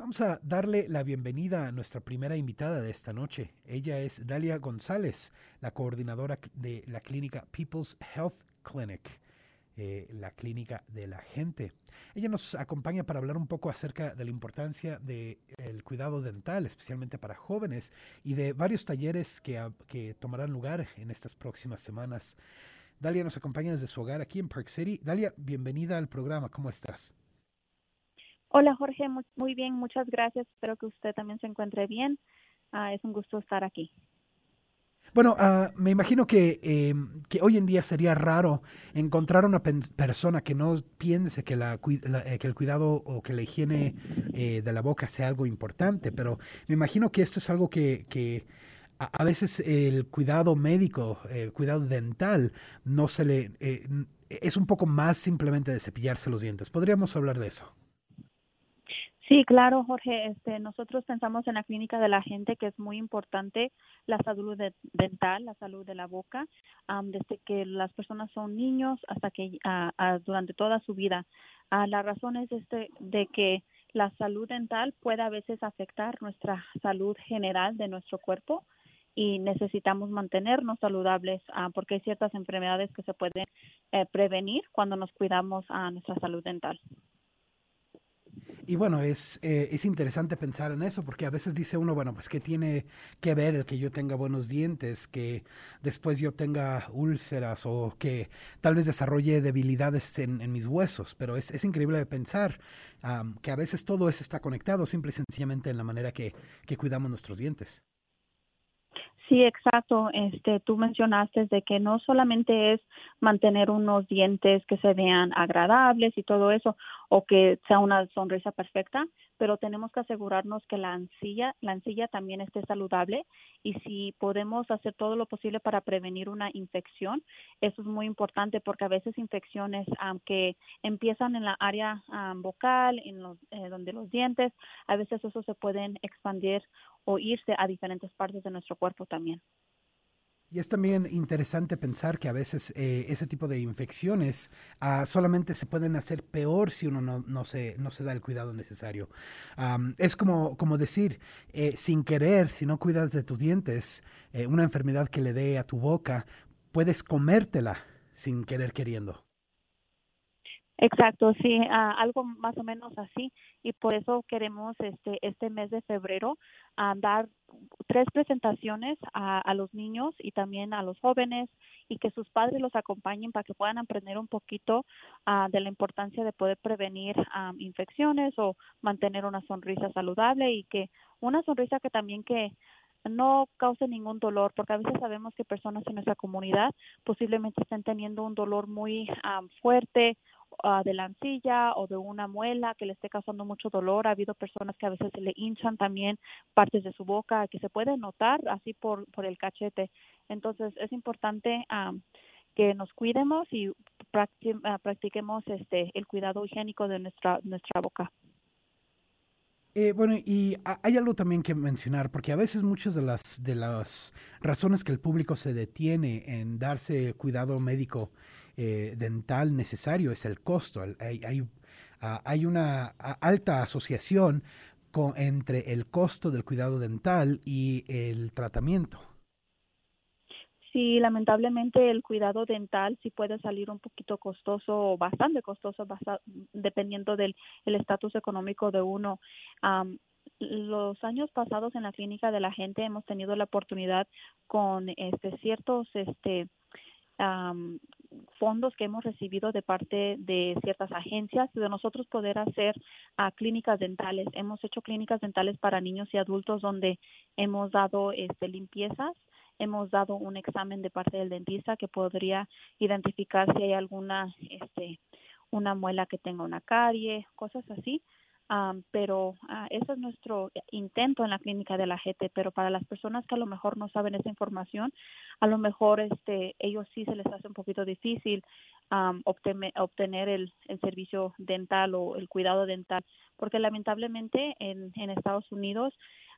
Vamos a darle la bienvenida a nuestra primera invitada de esta noche. Ella es Dalia González, la coordinadora de la clínica People's Health Clinic, la clínica de la gente. Ella nos acompaña para hablar un poco acerca de la importancia del cuidado dental, especialmente para jóvenes, y de varios talleres que tomarán lugar en estas próximas semanas. Dalia nos acompaña desde su hogar aquí en Park City. Dalia, bienvenida al programa. ¿Cómo estás? Hola Jorge, muy bien, muchas gracias. Espero que usted también se encuentre bien. Es un gusto estar aquí. Bueno, me imagino que hoy en día sería raro encontrar una persona que no piense que, que el cuidado o que la higiene de la boca sea algo importante, pero me imagino que esto es algo que a veces el cuidado médico, el cuidado dental, no se le... es un poco más simplemente de cepillarse los dientes. ¿Podríamos hablar de eso? Sí, claro, Jorge. Nosotros pensamos en la clínica de la gente que es muy importante la salud dental, la salud de la boca, desde que las personas son niños hasta que durante toda su vida. La razón es de que la salud dental puede a veces afectar nuestra salud general de nuestro cuerpo y necesitamos mantenernos saludables porque hay ciertas enfermedades que se pueden prevenir cuando nos cuidamos a nuestra salud dental. Y bueno, es interesante pensar en eso, porque a veces dice uno, bueno, pues qué tiene que ver el que yo tenga buenos dientes, que después yo tenga úlceras o que tal vez desarrolle debilidades en mis huesos, pero es increíble de pensar que a veces todo eso está conectado simple y sencillamente en la manera que cuidamos nuestros dientes. Sí, exacto. Tú mencionaste de que no solamente es mantener unos dientes que se vean agradables y todo eso, o que sea una sonrisa perfecta, pero tenemos que asegurarnos que la encilla también esté saludable y si podemos hacer todo lo posible para prevenir una infección, eso es muy importante porque a veces infecciones que empiezan en la área vocal, donde los dientes, a veces eso se pueden expandir o irse a diferentes partes de nuestro cuerpo también. Y es también interesante pensar que a veces ese tipo de infecciones solamente se pueden hacer peor si uno no se da el cuidado necesario. Es como decir, sin querer, si no cuidas de tus dientes, una enfermedad que le dé a tu boca, puedes comértela sin querer queriendo. Exacto, sí, algo más o menos así y por eso queremos este mes de febrero dar 3 presentaciones a los niños y también a los jóvenes y que sus padres los acompañen para que puedan aprender un poquito de la importancia de poder prevenir infecciones o mantener una sonrisa saludable y que una sonrisa que también que no cause ningún dolor, porque a veces sabemos que personas en nuestra comunidad posiblemente estén teniendo un dolor muy fuerte de la encilla o de una muela que le esté causando mucho dolor. Ha habido personas que a veces se le hinchan también partes de su boca que se puede notar así por el cachete. Entonces es importante que nos cuidemos y practiquemos el cuidado higiénico de nuestra boca. Bueno, y hay algo también que mencionar, porque a veces muchas de las razones que el público se detiene en darse cuidado médico dental necesario es el costo. Hay una alta asociación entre el costo del cuidado dental y el tratamiento. Sí, lamentablemente el cuidado dental sí puede salir un poquito costoso o bastante costoso, dependiendo del el estatus económico de uno. Am, los años pasados en la clínica de la gente hemos tenido la oportunidad con ciertos am, fondos que hemos recibido de parte de ciertas agencias de nosotros poder hacer clínicas dentales. Hemos hecho clínicas dentales para niños y adultos donde hemos dado limpiezas. Hemos dado un examen de parte del dentista que podría identificar si hay alguna una muela que tenga una carie, cosas así. Pero ese es nuestro intento en la clínica de la gente, pero para las personas que a lo mejor no saben esa información, a lo mejor ellos sí se les hace un poquito difícil obtener el servicio dental o el cuidado dental, porque lamentablemente en Estados Unidos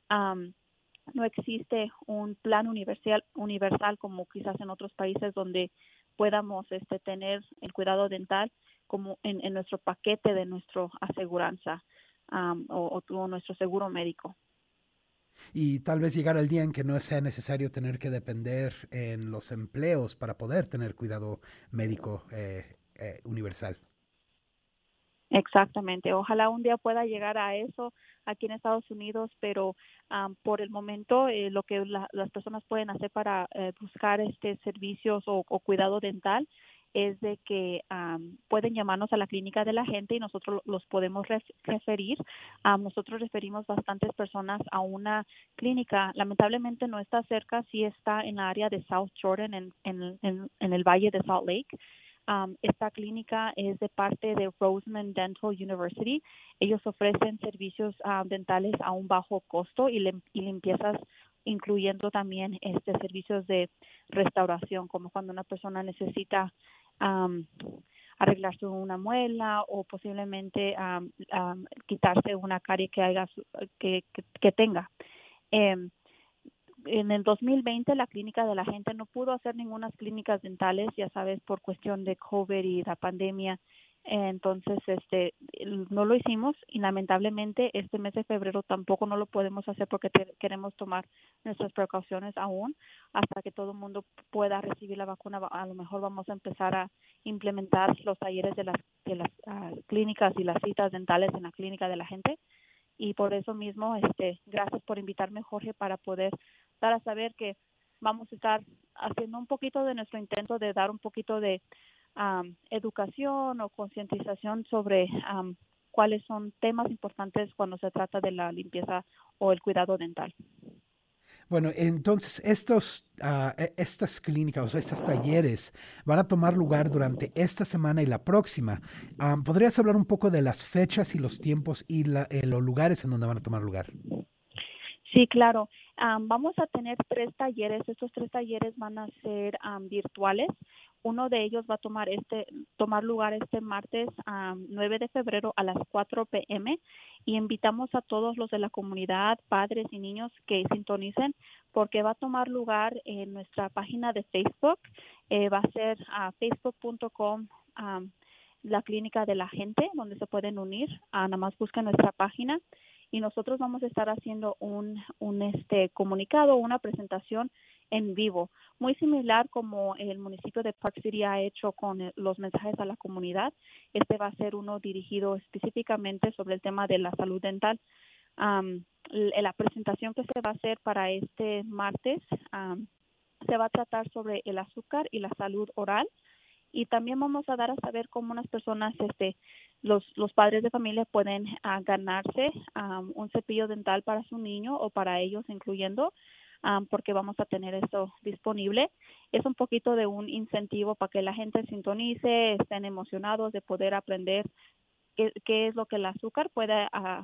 no existe un plan universal como quizás en otros países donde podamos tener el cuidado dental como en nuestro paquete de nuestra aseguranza. o nuestro seguro médico. Y tal vez llegar al día en que no sea necesario tener que depender en los empleos para poder tener cuidado médico universal. Exactamente. Ojalá un día pueda llegar a eso aquí en Estados Unidos, pero por el momento lo que las personas pueden hacer para buscar servicios o cuidado dental es de que pueden llamarnos a la clínica de la gente y nosotros los podemos referir. Nosotros referimos bastantes personas a una clínica. Lamentablemente no está cerca, sí está en la área de South Jordan, en el valle de Salt Lake. Esta clínica es de parte de Roseman Dental University. Ellos ofrecen servicios dentales a un bajo costo y limpiezas, incluyendo también servicios de restauración, como cuando una persona necesita arreglarse una muela o posiblemente quitarse una carie que tenga. En el 2020 la clínica de la gente no pudo hacer ninguna clínicas dentales, ya sabes, por cuestión de COVID y la pandemia. Entonces, no lo hicimos y lamentablemente este mes de febrero tampoco no lo podemos hacer porque queremos tomar nuestras precauciones aún hasta que todo el mundo pueda recibir la vacuna. A lo mejor vamos a empezar a implementar los talleres de las clínicas y las citas dentales en la clínica de la gente. Y por eso mismo, gracias por invitarme, Jorge, para poder dar a saber que vamos a estar haciendo un poquito de nuestro intento de dar un poquito de educación o concientización sobre cuáles son temas importantes cuando se trata de la limpieza o el cuidado dental. Bueno, entonces estas clínicas, o sea, estos talleres van a tomar lugar durante esta semana y la próxima. ¿Podrías hablar un poco de las fechas y los tiempos y los lugares en donde van a tomar lugar? Sí, claro. Vamos a tener 3 talleres. Estos 3 talleres van a ser virtuales. Uno de ellos va a tomar lugar este martes 9 de febrero a las 4 p.m. y invitamos a todos los de la comunidad, padres y niños que sintonicen porque va a tomar lugar en nuestra página de Facebook. Va a ser facebook.com la clínica de la gente, donde se pueden unir. Nada más busquen nuestra página y nosotros vamos a estar haciendo un comunicado, una presentación en vivo, muy similar como el municipio de Park City ha hecho con los mensajes a la comunidad. Va a ser uno dirigido específicamente sobre el tema de la salud dental. La presentación que se va a hacer para este martes se va a tratar sobre el azúcar y la salud oral. Y también vamos a dar a saber cómo unas personas, los padres de familia pueden ganarse un cepillo dental para su niño o para ellos incluyendo, porque vamos a tener esto disponible. Es un poquito de un incentivo para que la gente sintonice, estén emocionados de poder aprender qué es lo que el azúcar puede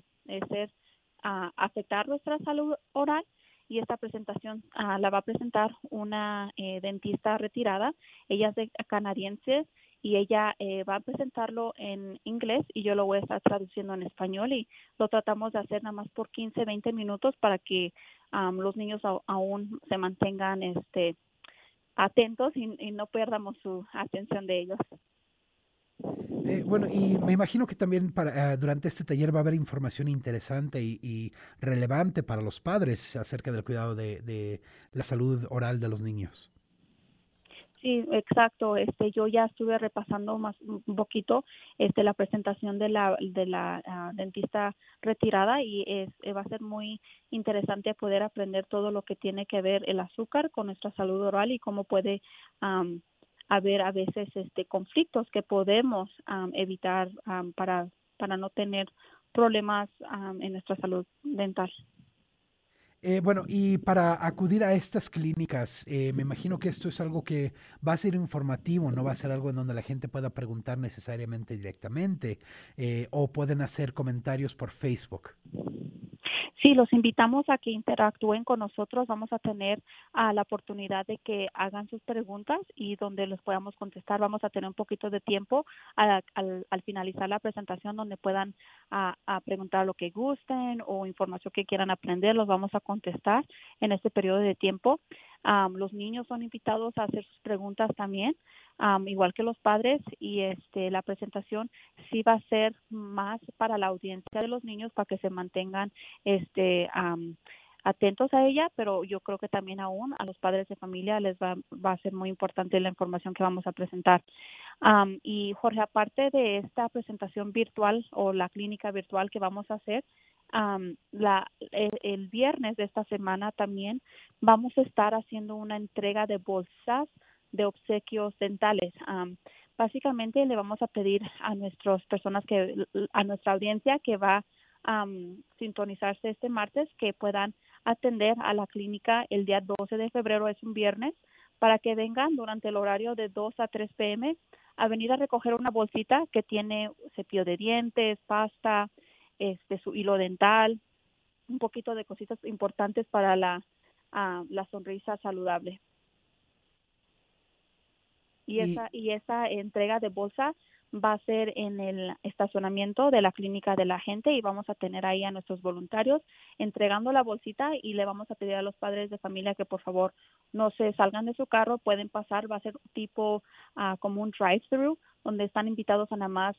afectar nuestra salud oral. Y esta presentación la va a presentar una dentista retirada. Ella es canadiense y ella va a presentarlo en inglés y yo lo voy a estar traduciendo en español y lo tratamos de hacer nada más por 15, 20 minutos para que los niños aún se mantengan atentos y no perdamos su atención de ellos. Bueno, y me imagino que también durante este taller va a haber información interesante y relevante para los padres acerca del cuidado de la salud oral de los niños. Sí, exacto. Yo ya estuve repasando un poquito la presentación de la dentista retirada y va a ser muy interesante poder aprender todo lo que tiene que ver el azúcar con nuestra salud oral y cómo puede haber a veces conflictos que podemos evitar para no tener problemas en nuestra salud dental. Bueno, y para acudir a estas clínicas, me imagino que esto es algo que va a ser informativo, no va a ser algo en donde la gente pueda preguntar necesariamente directamente, o pueden hacer comentarios por Facebook. Sí, los invitamos a que interactúen con nosotros. Vamos a tener la oportunidad de que hagan sus preguntas y donde les podamos contestar. Vamos a tener un poquito de tiempo al finalizar la presentación donde puedan a preguntar lo que gusten o información que quieran aprender. Los vamos a contestar en este periodo de tiempo. Los niños son invitados a hacer sus preguntas también, igual que los padres, y la presentación sí va a ser más para la audiencia de los niños para que se mantengan atentos a ella, pero yo creo que también aún a los padres de familia les va a ser muy importante la información que vamos a presentar. Y Jorge, aparte de esta presentación virtual o la clínica virtual que vamos a hacer, el viernes de esta semana también vamos a estar haciendo una entrega de bolsas de obsequios dentales. Básicamente le vamos a pedir a a nuestra audiencia que va a sintonizarse este martes, que puedan atender a la clínica el día 12 de febrero, es un viernes, para que vengan durante el horario de 2 a 3 p.m. a venir a recoger una bolsita que tiene cepillo de dientes, pasta, su hilo dental, un poquito de cositas importantes para la sonrisa saludable. Y esa entrega de bolsa va a ser en el estacionamiento de la clínica de la gente, y vamos a tener ahí a nuestros voluntarios entregando la bolsita, y le vamos a pedir a los padres de familia que por favor no se salgan de su carro, pueden pasar, va a ser tipo como un drive-thru, donde están invitados a nada más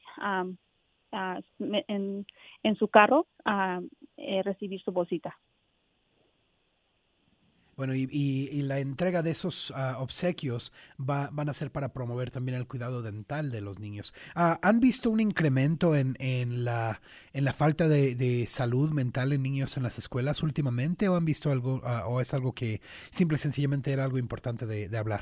en su carro a recibir su bolsita. Bueno, y la entrega de esos obsequios van a ser para promover también el cuidado dental de los niños. ¿Han visto un incremento en la falta de salud mental en niños en las escuelas últimamente, o han visto algo, o es algo que simple y sencillamente era algo importante de hablar?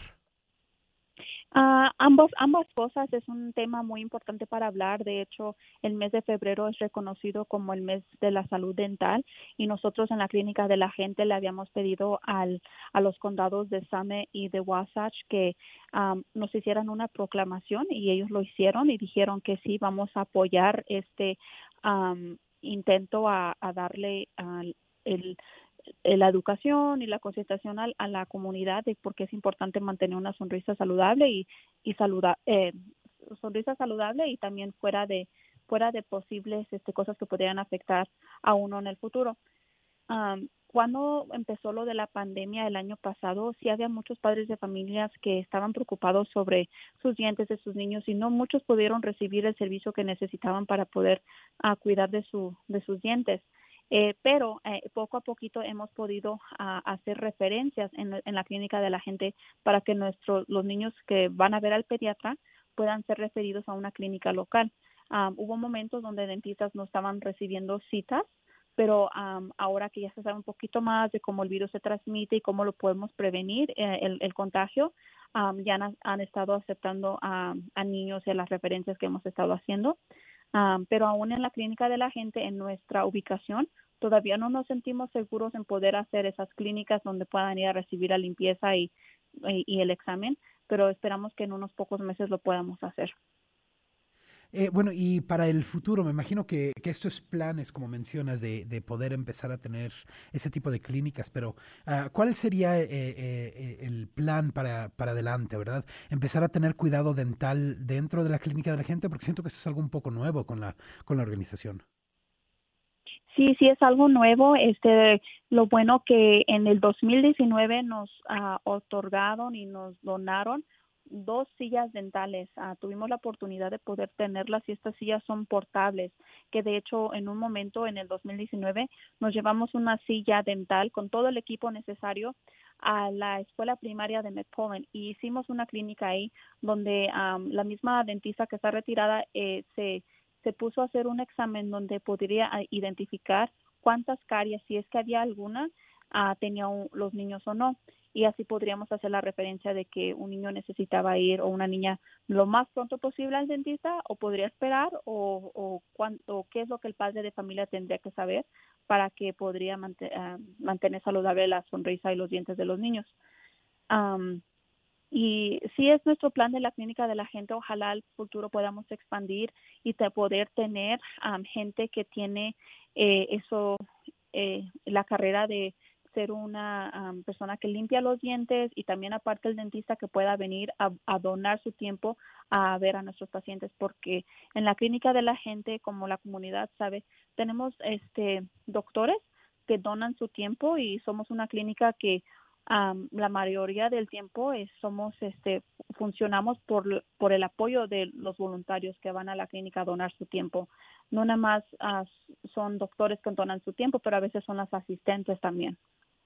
Ambas cosas, es un tema muy importante para hablar. De hecho, el mes de febrero es reconocido como el mes de la salud dental, y nosotros en la clínica de la gente le habíamos pedido a los condados de Summit y de Wasatch que nos hicieran una proclamación, y ellos lo hicieron y dijeron que sí, vamos a apoyar este intento a darle la educación y la concientización a la comunidad de por qué es importante mantener una sonrisa saludable y sonrisa saludable, y también fuera de posibles cosas que podrían afectar a uno en el futuro. Cuando empezó lo de la pandemia el año pasado, sí había muchos padres de familias que estaban preocupados sobre sus dientes de sus niños, y no muchos pudieron recibir el servicio que necesitaban para poder cuidar de sus dientes. Pero poco a poquito hemos podido hacer referencias en la clínica de la gente para que los niños que van a ver al pediatra puedan ser referidos a una clínica local. Hubo momentos donde dentistas no estaban recibiendo citas, pero ahora que ya se sabe un poquito más de cómo el virus se transmite y cómo lo podemos prevenir, el contagio, ya han estado aceptando a niños y a las referencias que hemos estado haciendo. Pero aún en la clínica de la gente, en nuestra ubicación, todavía no nos sentimos seguros en poder hacer esas clínicas donde puedan ir a recibir la limpieza y el examen, pero esperamos que en unos pocos meses lo podamos hacer. Bueno, y para el futuro, me imagino que estos planes, como mencionas, de poder empezar a tener ese tipo de clínicas, pero ¿cuál sería el plan para adelante, verdad? Empezar a tener cuidado dental dentro de la clínica de la gente, porque siento que eso es algo un poco nuevo con la organización. Sí, es algo nuevo. Lo bueno que en el 2019 nos otorgaron y nos donaron 2 sillas dentales. Tuvimos la oportunidad de poder tenerlas, y estas sillas son portables, que de hecho en un momento en el 2019 nos llevamos una silla dental con todo el equipo necesario a la escuela primaria de McPollin, y hicimos una clínica ahí donde la misma dentista que está retirada se puso a hacer un examen donde podría identificar cuántas caries, si es que había alguna, tenían los niños o no. Y así podríamos hacer la referencia de que un niño necesitaba ir, o una niña, lo más pronto posible al dentista, o podría esperar, o qué es lo que el padre de familia tendría que saber para que podría mantener saludable la sonrisa y los dientes de los niños. Y sí es nuestro plan de la clínica de la gente. Ojalá al futuro podamos expandir y poder tener gente que tiene la carrera de ser una persona que limpia los dientes, y también aparte el dentista que pueda venir a donar su tiempo a ver a nuestros pacientes, porque en la clínica de la gente, como la comunidad sabe, tenemos doctores que donan su tiempo, y somos una clínica que la mayoría del tiempo funcionamos por el apoyo de los voluntarios que van a la clínica a donar su tiempo. No nada más son doctores que donan su tiempo, pero a veces son las asistentes también.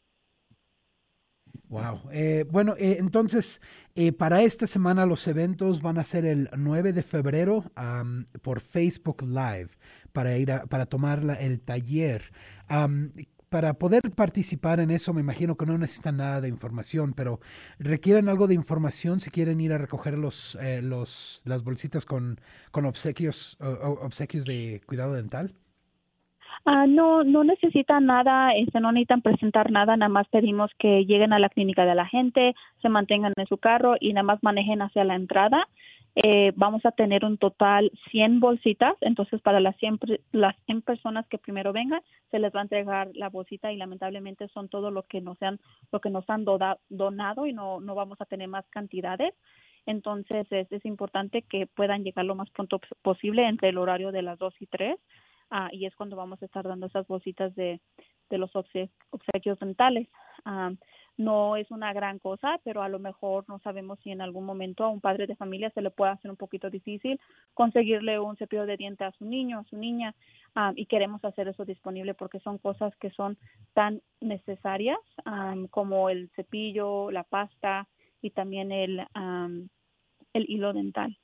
Wow. Bueno, entonces, para esta semana los eventos van a ser el 9 de febrero por Facebook Live para tomar el taller. Para poder participar en eso, me imagino que no necesitan nada de información, pero requieren algo de información si quieren ir a recoger las bolsitas con obsequios, obsequios de cuidado dental. No necesitan nada, no necesitan presentar nada, nada más pedimos que lleguen a la clínica de la gente, se mantengan en su carro y nada más manejen hacia la entrada. Vamos a tener un total 100 bolsitas, entonces para las 100 personas que primero vengan, se les va a entregar la bolsita y lamentablemente son todo lo que nos han donado y no vamos a tener más cantidades. Entonces es importante que puedan llegar lo más pronto posible entre el horario de las 2 y 3. Y es cuando vamos a estar dando esas bolsitas de los obsequios dentales. No es una gran cosa, pero a lo mejor no sabemos si en algún momento a un padre de familia se le puede hacer un poquito difícil conseguirle un cepillo de dientes a su niño, a su niña, y queremos hacer eso disponible porque son cosas que son tan necesarias como el cepillo, la pasta y también el hilo dental.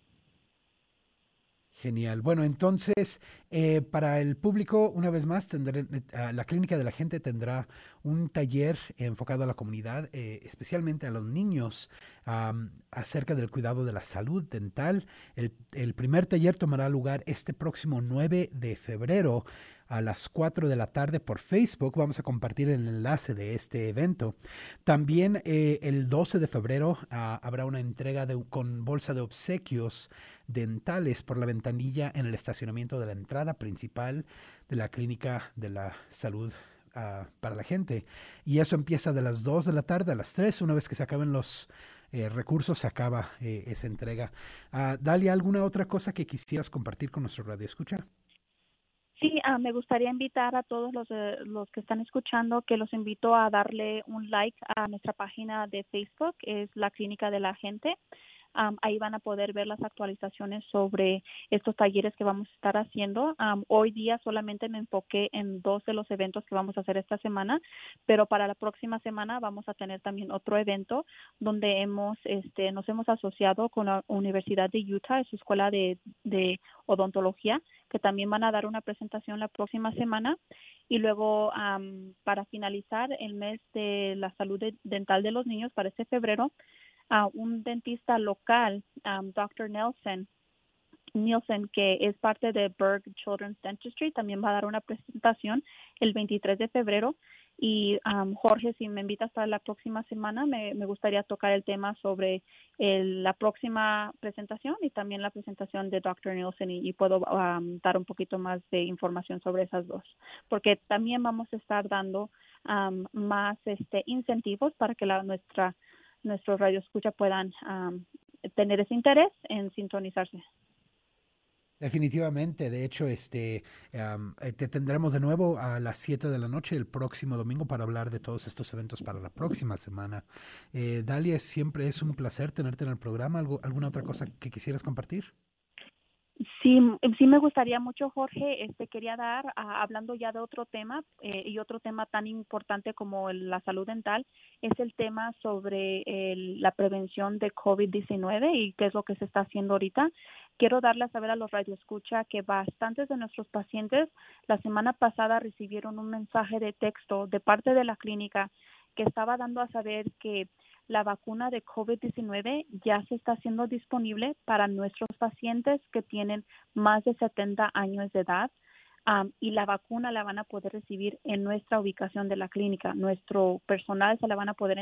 Genial. Bueno, entonces, para el público, una vez más, la Clínica de la Gente tendrá un taller enfocado a la comunidad, especialmente a los niños, acerca del cuidado de la salud dental. El primer taller tomará lugar este próximo 9 de febrero a las 4 de la tarde por Facebook. Vamos a compartir el enlace de este evento. También el 12 de febrero habrá una entrega con bolsa de obsequios dentales por la ventanilla en el estacionamiento de la entrada principal de la Clínica de la Salud para la Gente. Y eso empieza de las 2 de la tarde a las 3. Una vez que se acaben los recursos, se acaba esa entrega. Dalia, ¿alguna otra cosa que quisieras compartir con nuestro radio escucha? Sí, me gustaría invitar a todos los que están escuchando, que los invito a darle un like a nuestra página de Facebook, es la Clínica de la Gente. Ahí van a poder ver las actualizaciones sobre estos talleres que vamos a estar haciendo. Hoy día solamente me enfoqué en 2 de los eventos que vamos a hacer esta semana, pero para la próxima semana vamos a tener también otro evento donde nos hemos asociado con la Universidad de Utah, su escuela de odontología, que también van a dar una presentación la próxima semana. Y luego, para finalizar el mes de la salud dental de los niños, para este febrero, un dentista local, Dr. Nielsen, que es parte de Berg Children's Dentistry, también va a dar una presentación el 23 de febrero. Y Jorge, si me invitas para la próxima semana, me gustaría tocar el tema sobre la próxima presentación y también la presentación de Dr. Nielsen y puedo dar un poquito más de información sobre esas dos, porque también vamos a estar dando más incentivos para que nuestros radioescucha puedan tener ese interés en sintonizarse. Definitivamente, de hecho, te tendremos de nuevo a las 7 de la noche el próximo domingo para hablar de todos estos eventos para la próxima semana. Dalia, siempre es un placer tenerte en el programa. ¿Alguna otra cosa que quisieras compartir? Sí, me gustaría mucho, Jorge. Quería hablando ya de otro tema y otro tema tan importante como la salud dental, es el tema sobre la prevención de COVID-19 y qué es lo que se está haciendo ahorita. Quiero darle a saber a los radioescucha que bastantes de nuestros pacientes la semana pasada recibieron un mensaje de texto de parte de la clínica que estaba dando a saber que la vacuna de COVID-19 ya se está haciendo disponible para nuestros pacientes que tienen más de 70 años de edad, y la vacuna la van a poder recibir en nuestra ubicación de la clínica. Nuestro personal se la van a poder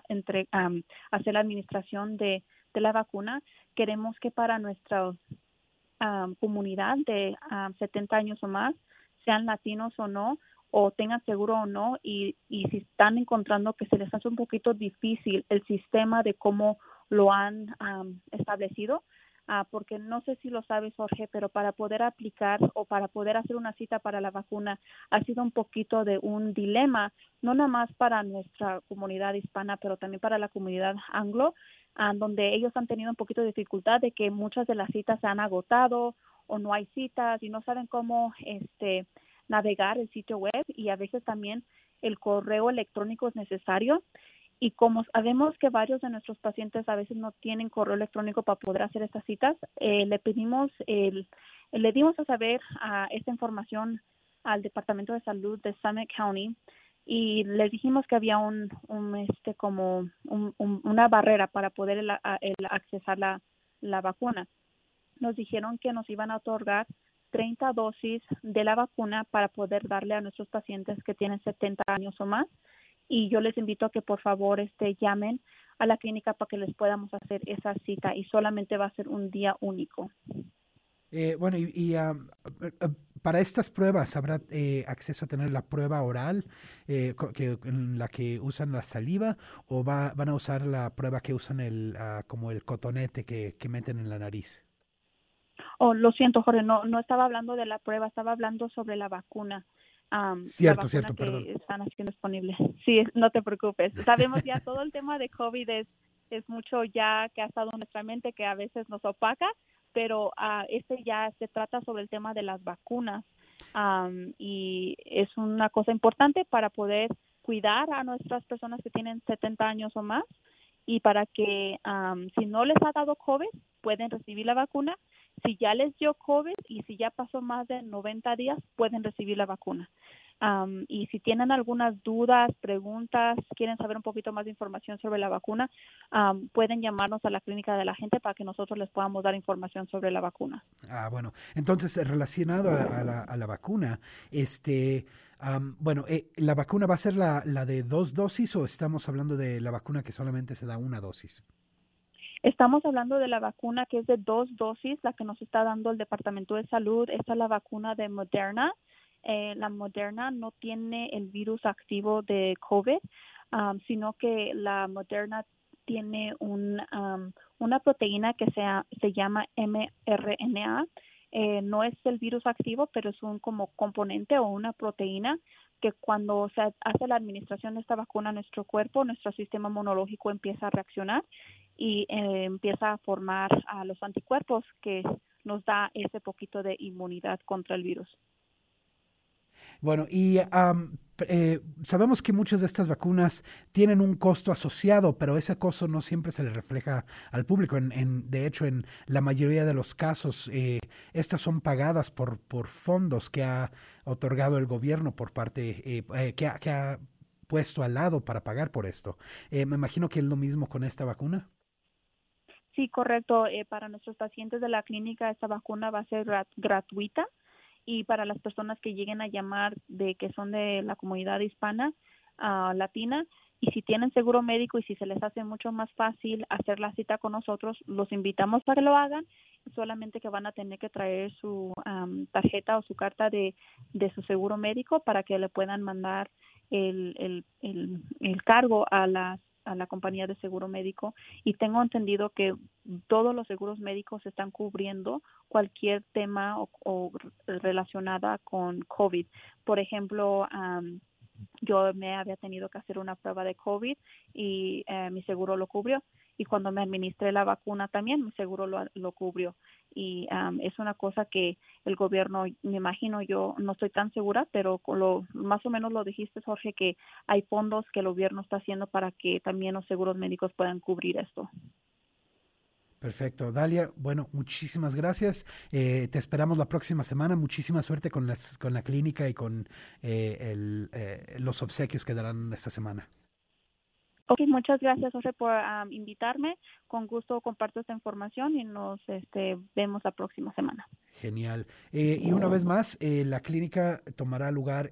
hacer la administración de la vacuna. Queremos que para nuestra comunidad de 70 años o más, sean latinos o no, o tengan seguro o no, y si están encontrando que se les hace un poquito difícil el sistema de cómo lo han establecido, porque no sé si lo sabes, Jorge, pero para poder aplicar o para poder hacer una cita para la vacuna ha sido un poquito de un dilema, no nada más para nuestra comunidad hispana, pero también para la comunidad anglo, donde ellos han tenido un poquito de dificultad de que muchas de las citas se han agotado o no hay citas y no saben cómo navegar el sitio web, y a veces también el correo electrónico es necesario. Y como sabemos que varios de nuestros pacientes a veces no tienen correo electrónico para poder hacer estas citas, le dimos a saber esta información al Departamento de Salud de Summit County, y les dijimos que había una barrera para poder accesar la vacuna. Nos dijeron que nos iban a otorgar 30 dosis de la vacuna para poder darle a nuestros pacientes que tienen 70 años o más. Y yo les invito a que por favor llamen a la clínica para que les podamos hacer esa cita, y solamente va a ser un día único. Para estas pruebas, ¿habrá acceso a tener la prueba oral en la que usan la saliva, o van a usar la prueba que usan como el cotonete que meten en la nariz? Oh, lo siento, Jorge, no estaba hablando de la prueba, estaba hablando sobre la vacuna. Cierto, la vacuna que perdón. están haciendo disponible. Sí, no te preocupes. Sabemos ya todo el tema de COVID es mucho ya que ha estado en nuestra mente, que a veces nos opaca, pero ya se trata sobre el tema de las vacunas, y es una cosa importante para poder cuidar a nuestras personas que tienen 70 años o más, y para que si no les ha dado COVID, pueden recibir la vacuna. Si ya les dio COVID y si ya pasó más de 90 días, pueden recibir la vacuna. Y si tienen algunas dudas, preguntas, quieren saber un poquito más de información sobre la vacuna, pueden llamarnos a la clínica de la gente para que nosotros les podamos dar información sobre la vacuna. Bueno, entonces relacionado a la vacuna, ¿la vacuna va a ser la de 2 dosis, o estamos hablando de la vacuna que solamente se da 1 dosis? Estamos hablando de la vacuna que es de 2 dosis, la que nos está dando el Departamento de Salud. Esta es la vacuna de Moderna. La Moderna no tiene el virus activo de COVID, sino que la Moderna tiene una proteína que se llama mRNA. No es el virus activo, pero es un como componente o una proteína que cuando se hace la administración de esta vacuna a nuestro cuerpo, nuestro sistema inmunológico empieza a reaccionar y empieza a formar los anticuerpos que nos da ese poquito de inmunidad contra el virus. Bueno, y sabemos que muchas de estas vacunas tienen un costo asociado, pero ese costo no siempre se le refleja al público. De hecho, en la mayoría de los casos, estas son pagadas por fondos que ha otorgado el gobierno por parte, que ha puesto al lado para pagar por esto. Me imagino que es lo mismo con esta vacuna. Sí, correcto. Para nuestros pacientes de la clínica, esta vacuna va a ser gratuita. Y para las personas que lleguen a llamar que son de la comunidad hispana, latina, y si tienen seguro médico y si se les hace mucho más fácil hacer la cita con nosotros, los invitamos para que lo hagan, solamente que van a tener que traer su tarjeta o su carta de su seguro médico para que le puedan mandar el cargo a la compañía de seguro médico. Y tengo entendido que todos los seguros médicos están cubriendo cualquier tema o relacionada con COVID. Por ejemplo, yo me había tenido que hacer una prueba de COVID y mi seguro lo cubrió. Y cuando me administré la vacuna también, mi seguro lo cubrió. Y es una cosa que el gobierno, me imagino, yo no estoy tan segura, pero más o menos lo dijiste, Jorge, que hay fondos que el gobierno está haciendo para que también los seguros médicos puedan cubrir esto. Perfecto. Dalia, bueno, muchísimas gracias. Te esperamos la próxima semana. Muchísima suerte con la clínica y con los obsequios que darán esta semana. Ok, muchas gracias, José, por invitarme. Con gusto comparto esta información y nos vemos la próxima semana. Genial. Y una vez más, la clínica tomará lugar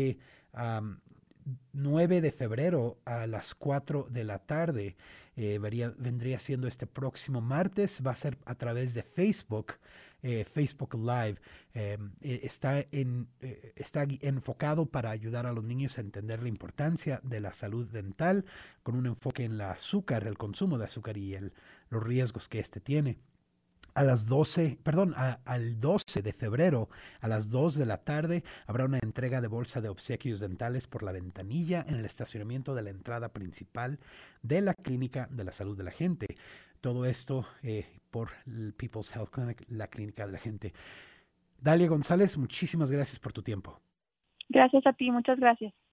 9 de febrero a las 4 de la tarde. Vendría siendo este próximo martes. Va a ser a través de Facebook. Facebook Live está enfocado para ayudar a los niños a entender la importancia de la salud dental, con un enfoque en el consumo de azúcar y los riesgos que este tiene. a las 12, perdón, al 12 de febrero a las 2 de la tarde habrá una entrega de bolsa de obsequios dentales por la ventanilla en el estacionamiento de la entrada principal de la Clínica de la Salud de la Gente. Todo esto por el People's Health Clinic, la Clínica de la Gente. Dalia González, muchísimas gracias por tu tiempo. Gracias a ti, muchas gracias.